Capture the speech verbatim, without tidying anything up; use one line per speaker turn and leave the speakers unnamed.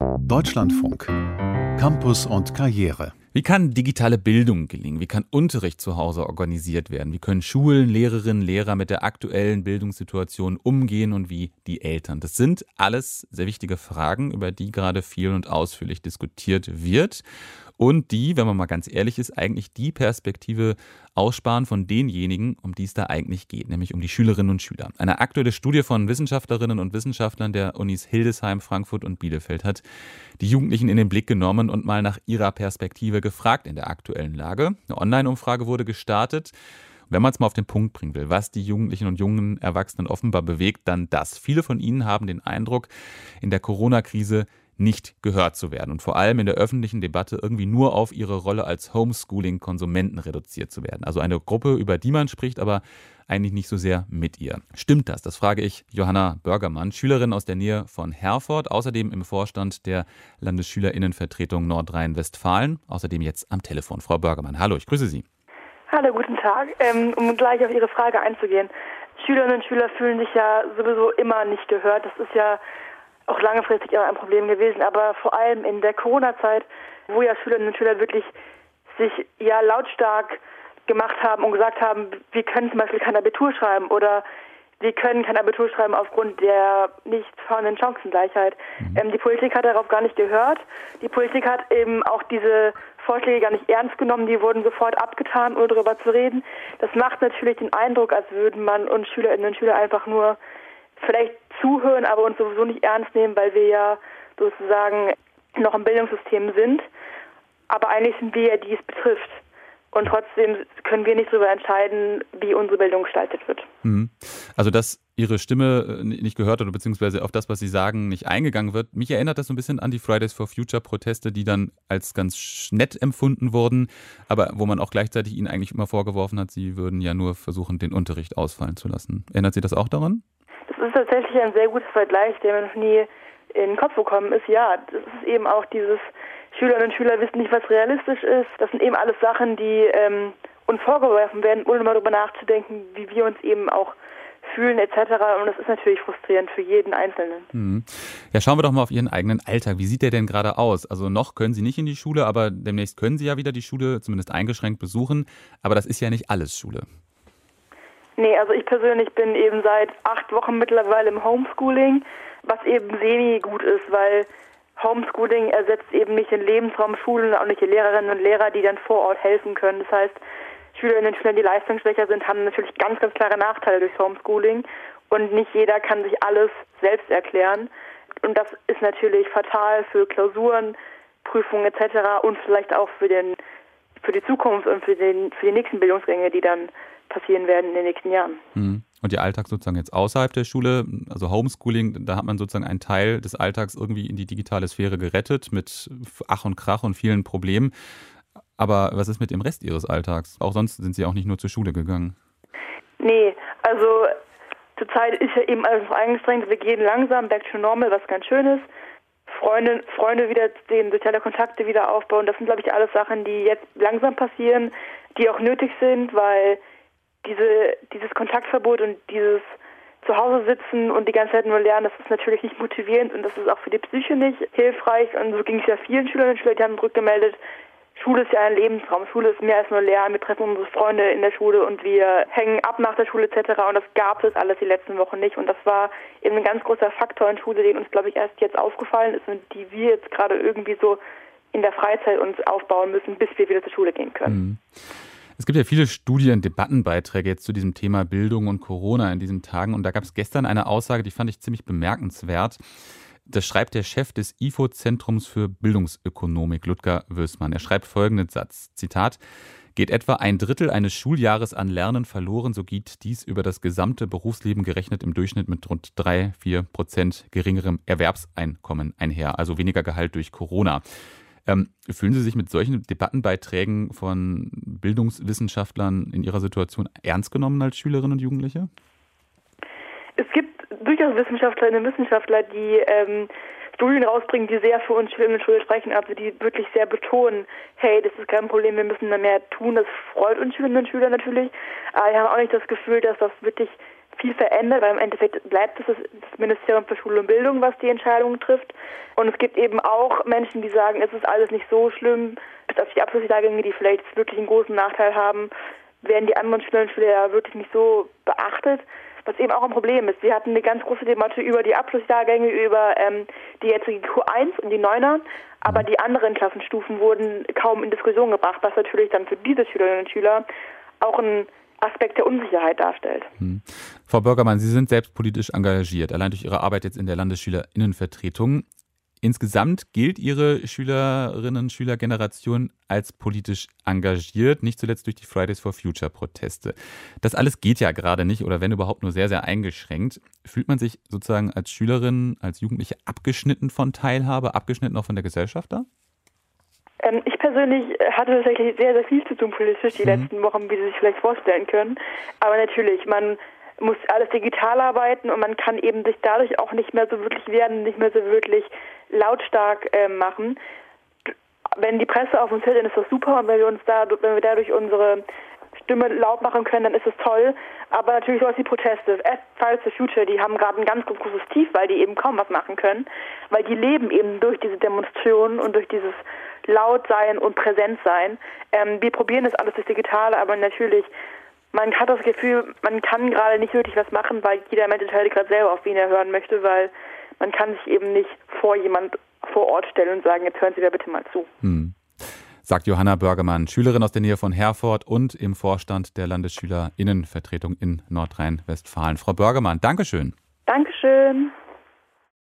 Deutschlandfunk. Campus und Karriere.
Wie kann digitale Bildung gelingen? Wie kann Unterricht zu Hause organisiert werden? Wie können Schulen, Lehrerinnen, Lehrer mit der aktuellen Bildungssituation umgehen und wie die Eltern? Das sind alles sehr wichtige Fragen, über die gerade viel und ausführlich diskutiert wird. Und die, wenn man mal ganz ehrlich ist, eigentlich die Perspektive aussparen von denjenigen, um die es da eigentlich geht, nämlich um die Schülerinnen und Schüler. Eine aktuelle Studie von Wissenschaftlerinnen und Wissenschaftlern der Unis Hildesheim, Frankfurt und Bielefeld hat die Jugendlichen in den Blick genommen und mal nach ihrer Perspektive gefragt in der aktuellen Lage. Eine Online-Umfrage wurde gestartet. Wenn man es mal auf den Punkt bringen will, was die Jugendlichen und jungen Erwachsenen offenbar bewegt, dann das. Viele von ihnen haben den Eindruck, in der Corona-Krise nicht gehört zu werden und vor allem in der öffentlichen Debatte irgendwie nur auf ihre Rolle als Homeschooling-Konsumenten reduziert zu werden. Also eine Gruppe, über die man spricht, aber eigentlich nicht so sehr mit ihr. Stimmt das? Das frage ich Johanna Börgermann, Schülerin aus der Nähe von Herford, außerdem im Vorstand der Landesschülerinnenvertretung Nordrhein-Westfalen, außerdem jetzt am Telefon. Frau Börgermann, hallo, ich grüße Sie.
Hallo, guten Tag. Ähm, um gleich auf Ihre Frage einzugehen. Schülerinnen und Schüler fühlen sich ja sowieso immer nicht gehört. Das ist ja auch langfristig ein Problem gewesen, aber vor allem in der Corona-Zeit, wo ja Schülerinnen und Schüler wirklich sich ja lautstark gemacht haben und gesagt haben, wir können zum Beispiel kein Abitur schreiben oder wir können kein Abitur schreiben aufgrund der nicht vorhandenen Chancengleichheit. Mhm. Ähm, die Politik hat darauf gar nicht gehört. Die Politik hat eben auch diese Vorschläge gar nicht ernst genommen. Die wurden sofort abgetan, ohne darüber zu reden. Das macht natürlich den Eindruck, als würden man uns Schülerinnen und Schüler einfach nur vielleicht zuhören, aber uns sowieso nicht ernst nehmen, weil wir ja sozusagen noch im Bildungssystem sind. Aber eigentlich sind wir ja, die es betrifft. Und trotzdem können wir nicht darüber entscheiden, wie unsere Bildung gestaltet wird.
Also, dass Ihre Stimme nicht gehört oder beziehungsweise auf das, was Sie sagen, nicht eingegangen wird. Mich erinnert das so ein bisschen an die Fridays for Future Proteste, die dann als ganz nett empfunden wurden, aber wo man auch gleichzeitig Ihnen eigentlich immer vorgeworfen hat, Sie würden ja nur versuchen, den Unterricht ausfallen zu lassen. Erinnert Sie das auch daran?
Das ist tatsächlich ein sehr gutes Vergleich, der mir noch nie in den Kopf gekommen ist. Ja, das ist eben auch dieses Schülerinnen und Schüler wissen nicht, was realistisch ist. Das sind eben alles Sachen, die ähm, uns vorgeworfen werden, ohne mal darüber nachzudenken, wie wir uns eben auch fühlen et cetera. Und das ist natürlich frustrierend für jeden Einzelnen.
Mhm. Ja, schauen wir doch mal auf Ihren eigenen Alltag. Wie sieht der denn gerade aus? Also noch können Sie nicht in die Schule, aber demnächst können Sie ja wieder die Schule zumindest eingeschränkt besuchen. Aber das ist ja nicht alles Schule.
Nee, also ich persönlich bin eben seit acht Wochen mittlerweile im Homeschooling, was eben semi-gut ist, weil Homeschooling ersetzt eben nicht den Lebensraum Schulen und auch nicht die Lehrerinnen und Lehrer, die dann vor Ort helfen können. Das heißt, Schülerinnen und Schüler, die leistungsschwächer sind, haben natürlich ganz, ganz klare Nachteile durch Homeschooling und nicht jeder kann sich alles selbst erklären. Und das ist natürlich fatal für Klausuren, Prüfungen et cetera und vielleicht auch für den für die Zukunft und für den für die nächsten Bildungsgänge, die dann passieren werden in den nächsten Jahren.
Mhm. Und Ihr Alltag sozusagen jetzt außerhalb der Schule, also Homeschooling, da hat man sozusagen einen Teil des Alltags irgendwie in die digitale Sphäre gerettet mit Ach und Krach und vielen Problemen. Aber was ist mit dem Rest Ihres Alltags? Auch sonst sind Sie auch nicht nur zur Schule gegangen.
Nee, also zurzeit ist ja eben alles noch eingestrengt. Wir gehen langsam back to normal, was ganz schön ist. Freunde, Freunde wieder sehen, soziale Kontakte wieder aufbauen. Das sind, glaube ich, alles Sachen, die jetzt langsam passieren, die auch nötig sind, weil diese dieses Kontaktverbot und dieses Zuhause sitzen und die ganze Zeit nur lernen, das ist natürlich nicht motivierend und das ist auch für die Psyche nicht hilfreich. Und so ging es ja vielen Schülerinnen und Schülern, die haben zurückgemeldet, Schule ist ja ein Lebensraum, Schule ist mehr als nur Lernen, wir treffen unsere Freunde in der Schule und wir hängen ab nach der Schule et cetera. Und das gab es alles die letzten Wochen nicht und das war eben ein ganz großer Faktor in Schule, den uns, glaube ich, erst jetzt aufgefallen ist und die wir jetzt gerade irgendwie so in der Freizeit uns aufbauen müssen, bis wir wieder zur Schule gehen können.
Mhm. Es gibt ja viele Studien, Debattenbeiträge jetzt zu diesem Thema Bildung und Corona in diesen Tagen. Und da gab es gestern eine Aussage, die fand ich ziemlich bemerkenswert. Das schreibt der Chef des I F O-Zentrums für Bildungsökonomik, Ludger Wößmann. Er schreibt folgenden Satz, Zitat, geht etwa ein Drittel eines Schuljahres an Lernen verloren, so geht dies über das gesamte Berufsleben gerechnet im Durchschnitt mit rund drei, vier Prozent geringerem Erwerbseinkommen einher, also weniger Gehalt durch Corona. Ähm, fühlen Sie sich mit solchen Debattenbeiträgen von Bildungswissenschaftlern in Ihrer Situation ernst genommen als Schülerinnen und Jugendliche?
Es gibt durchaus Wissenschaftlerinnen und Wissenschaftler, die ähm, Studien rausbringen, die sehr für uns Schülerinnen und Schüler sprechen, also die wirklich sehr betonen, hey, das ist kein Problem, wir müssen da mehr tun. Das freut uns Schülerinnen und Schüler natürlich, aber wir haben auch nicht das Gefühl, dass das wirklich viel verändert, weil im Endeffekt bleibt es das Ministerium für Schule und Bildung, was die Entscheidungen trifft. Und es gibt eben auch Menschen, die sagen, es ist alles nicht so schlimm, bis auf die Abschlussjahrgänge, die vielleicht wirklich einen großen Nachteil haben, werden die anderen Schülerinnen und Schüler ja wirklich nicht so beachtet, was eben auch ein Problem ist. Wir hatten eine ganz große Debatte über die Abschlussjahrgänge, über ähm, die jetzige Q eins und die Neuner, aber die anderen Klassenstufen wurden kaum in Diskussion gebracht, was natürlich dann für diese Schülerinnen und Schüler auch ein Aspekt der Unsicherheit darstellt.
Hm. Frau Börgermann, Sie sind selbst politisch engagiert, allein durch Ihre Arbeit jetzt in der Landesschülerinnenvertretung. Insgesamt gilt Ihre Schülerinnen- und Schülergeneration als politisch engagiert, nicht zuletzt durch die Fridays for Future Proteste. Das alles geht ja gerade nicht oder wenn überhaupt nur sehr, sehr eingeschränkt. Fühlt man sich sozusagen als Schülerin, als Jugendliche abgeschnitten von Teilhabe, abgeschnitten auch von der Gesellschaft da?
Ähm, ich persönlich hatte tatsächlich sehr, sehr viel zu tun politisch die mhm. letzten Wochen, wie Sie sich vielleicht vorstellen können. Aber natürlich, man muss alles digital arbeiten und man kann eben sich dadurch auch nicht mehr so wirklich werden, nicht mehr so wirklich lautstark äh, machen. Wenn die Presse auf uns hört, dann ist das super und wenn wir uns da, wenn wir dadurch unsere Stimme laut machen können, dann ist es toll. Aber natürlich sowas wie Proteste, Fridays for Future, die haben gerade ein ganz großes Tief, weil die eben kaum was machen können, weil die leben eben durch diese Demonstrationen und durch dieses Lautsein und Präsentsein. Ähm, wir probieren das alles durch Digitale, aber natürlich, man hat das Gefühl, man kann gerade nicht wirklich was machen, weil jeder Mensch entscheidet gerade selber, auf wen er hören möchte, weil man kann sich eben nicht vor jemand vor Ort stellen und sagen, jetzt hören Sie mir bitte mal zu.
Hm. Sagt Johanna Börgermann, Schülerin aus der Nähe von Herford und im Vorstand der Landesschülerinnenvertretung in Nordrhein-Westfalen. Frau Börgermann, Dankeschön.
Dankeschön.